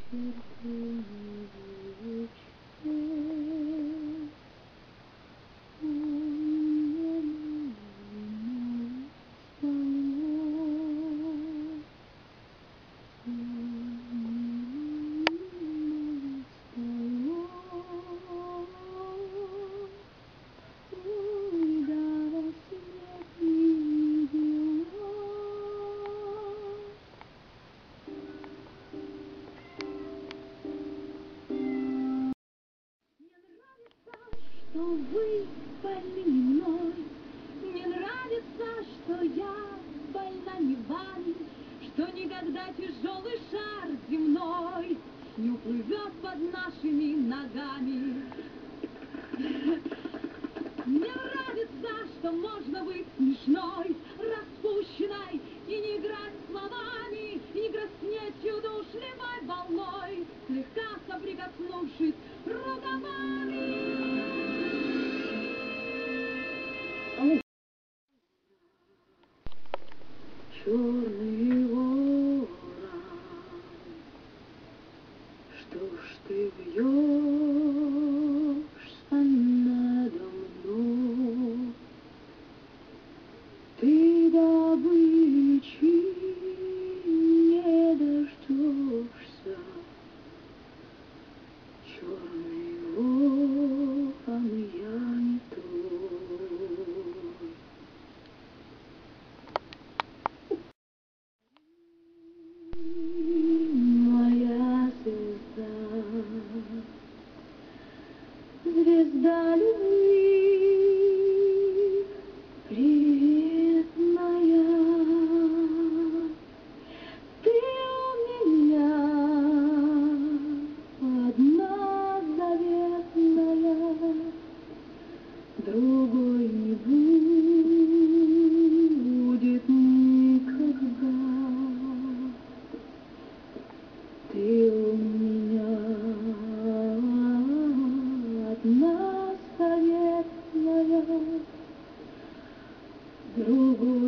Что вы больны не мной, мне нравится, что я больна не вами, что никогда тяжелый шар земной не уплывет под нашими ногами. Мне нравится, что можно быть смешной, распущенной и не играть словами, и не краснеть удушливой волной, слегка соприкоснувшись рукавами. Черный ворон, что ж ты вьешься надо мной? Ты добычи не дождешься, черный ворон, я не твой. Звезда любви, приветная, ты у меня одна заветная, другой не будет никогда. Ты у меня одна заветная, другой